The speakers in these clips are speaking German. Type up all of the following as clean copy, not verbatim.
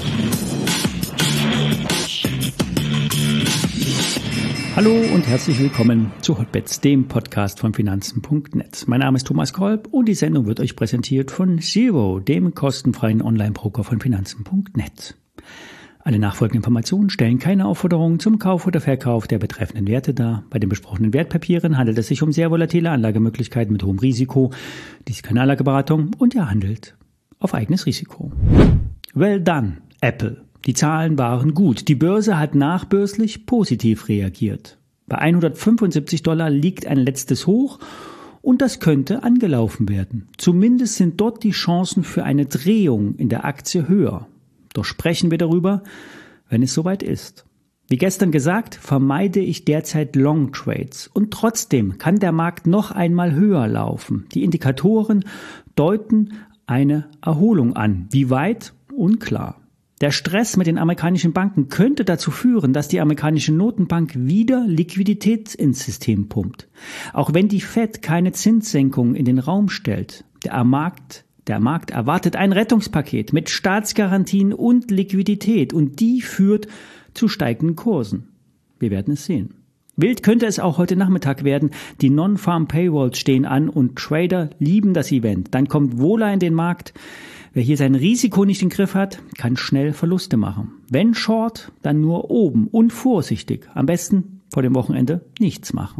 Hallo und herzlich willkommen zu Hotbets, dem Podcast von Finanzen.net. Mein Name ist Thomas Kolb und die Sendung wird euch präsentiert von Zero, dem kostenfreien Online-Broker von Finanzen.net. Alle nachfolgenden Informationen stellen keine Aufforderung zum Kauf oder Verkauf der betreffenden Werte dar. Bei den besprochenen Wertpapieren handelt es sich um sehr volatile Anlagemöglichkeiten mit hohem Risiko. Dies ist keine Anlageberatung und ihr handelt auf eigenes Risiko. Well done, Apple. Die Zahlen waren gut. Die Börse hat nachbörslich positiv reagiert. Bei $175 liegt ein letztes Hoch und das könnte angelaufen werden. Zumindest sind dort die Chancen für eine Drehung in der Aktie höher. Doch sprechen wir darüber, wenn es soweit ist. Wie gestern gesagt, vermeide ich derzeit Long Trades und trotzdem kann der Markt noch einmal höher laufen. Die Indikatoren deuten eine Erholung an. Wie weit? Unklar. Der Stress mit den amerikanischen Banken könnte dazu führen, dass die amerikanische Notenbank wieder Liquidität ins System pumpt. Auch wenn die Fed keine Zinssenkung in den Raum stellt, der Markt erwartet ein Rettungspaket mit Staatsgarantien und Liquidität und die führt zu steigenden Kursen. Wir werden es sehen. Wild könnte es auch heute Nachmittag werden. Die Non-Farm Payrolls stehen an und Trader lieben das Event. Dann kommt Wohler in den Markt. Wer hier sein Risiko nicht im Griff hat, kann schnell Verluste machen. Wenn Short, dann nur oben und vorsichtig. Am besten vor dem Wochenende nichts machen.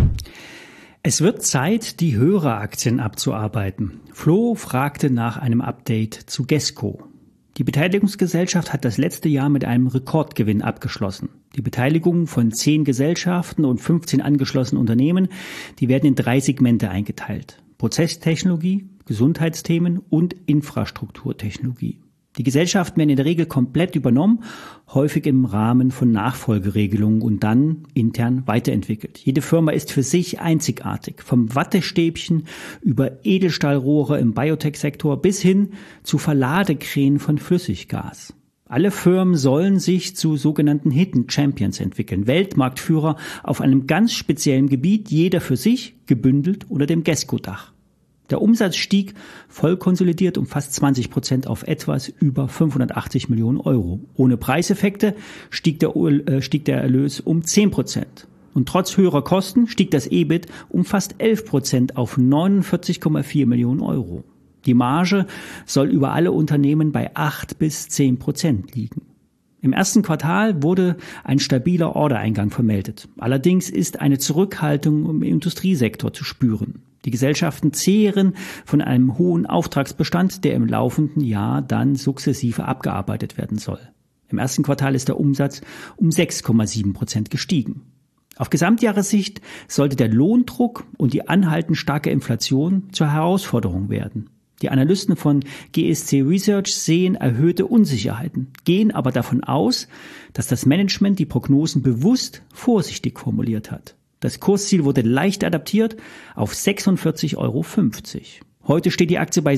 Es wird Zeit, die Höreraktien abzuarbeiten. Flo fragte nach einem Update zu Gesco. Die Beteiligungsgesellschaft hat das letzte Jahr mit einem Rekordgewinn abgeschlossen. Die Beteiligungen von 10 Gesellschaften und 15 angeschlossenen Unternehmen, die werden in 3 Segmente eingeteilt. Prozesstechnologie, Gesundheitsthemen und Infrastrukturtechnologie. Die Gesellschaften werden in der Regel komplett übernommen, häufig im Rahmen von Nachfolgeregelungen und dann intern weiterentwickelt. Jede Firma ist für sich einzigartig, vom Wattestäbchen über Edelstahlrohre im Biotech-Sektor bis hin zu Verladekränen von Flüssiggas. Alle Firmen sollen sich zu sogenannten Hidden Champions entwickeln, Weltmarktführer auf einem ganz speziellen Gebiet, jeder für sich, gebündelt unter dem Gesco-Dach. Der Umsatz stieg voll konsolidiert um fast 20% auf etwas über 580 Millionen Euro. Ohne Preiseffekte stieg der Erlös um 10%. Und trotz höherer Kosten stieg das EBIT um fast 11% auf 49,4 Millionen Euro. Die Marge soll über alle Unternehmen bei 8 bis 10% liegen. Im ersten Quartal wurde ein stabiler Ordereingang vermeldet. Allerdings ist eine Zurückhaltung im Industriesektor zu spüren. Die Gesellschaften zehren von einem hohen Auftragsbestand, der im laufenden Jahr dann sukzessive abgearbeitet werden soll. Im ersten Quartal ist der Umsatz um 6,7% gestiegen. Auf Gesamtjahressicht sollte der Lohndruck und die anhaltend starke Inflation zur Herausforderung werden. Die Analysten von GSC Research sehen erhöhte Unsicherheiten, gehen aber davon aus, dass das Management die Prognosen bewusst vorsichtig formuliert hat. Das Kursziel wurde leicht adaptiert auf 46,50 Euro. Heute steht die Aktie bei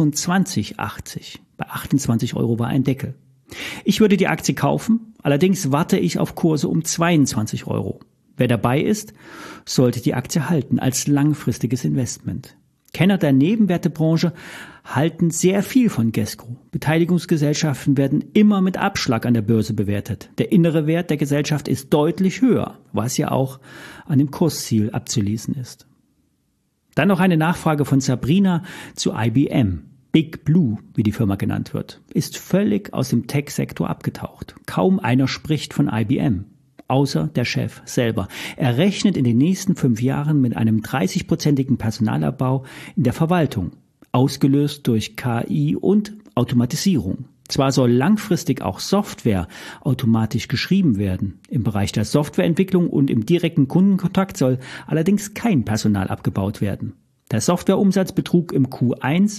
26,80. Bei 28 Euro war ein Deckel. Ich würde die Aktie kaufen, allerdings warte ich auf Kurse um 22 Euro. Wer dabei ist, sollte die Aktie halten als langfristiges Investment. Kenner der Nebenwertebranche halten sehr viel von Gesco. Beteiligungsgesellschaften werden immer mit Abschlag an der Börse bewertet. Der innere Wert der Gesellschaft ist deutlich höher, was ja auch an dem Kursziel abzulesen ist. Dann noch eine Nachfrage von Sabrina zu IBM. Big Blue, wie die Firma genannt wird, ist völlig aus dem Tech-Sektor abgetaucht. Kaum einer spricht von IBM. Außer der Chef selber. Er rechnet in den nächsten 5 Jahren mit einem 30-prozentigen Personalabbau in der Verwaltung, ausgelöst durch KI und Automatisierung. Zwar soll langfristig auch Software automatisch geschrieben werden. Im Bereich der Softwareentwicklung und im direkten Kundenkontakt soll allerdings kein Personal abgebaut werden. Der Softwareumsatz betrug im Q1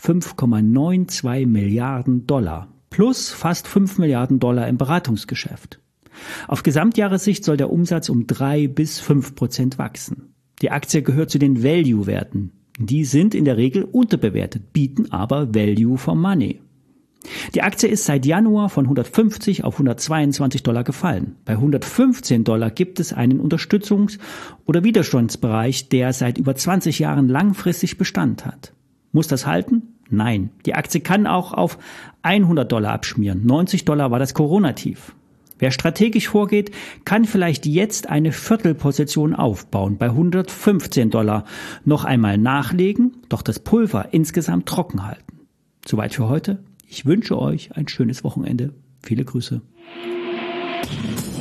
$5,92 Milliarden, plus fast $5 Milliarden im Beratungsgeschäft. Auf Gesamtjahressicht soll der Umsatz um 3 bis 5% wachsen. Die Aktie gehört zu den Value-Werten. Die sind in der Regel unterbewertet, bieten aber Value for Money. Die Aktie ist seit Januar von 150 auf $122 gefallen. Bei $115 gibt es einen Unterstützungs- oder Widerstandsbereich, der seit über 20 Jahren langfristig Bestand hat. Muss das halten? Nein, die Aktie kann auch auf $100 abschmieren. $90 war das Corona-Tief. Wer strategisch vorgeht, kann vielleicht jetzt eine Viertelposition aufbauen, bei $115 noch einmal nachlegen, doch das Pulver insgesamt trocken halten. Soweit für heute. Ich wünsche euch ein schönes Wochenende. Viele Grüße.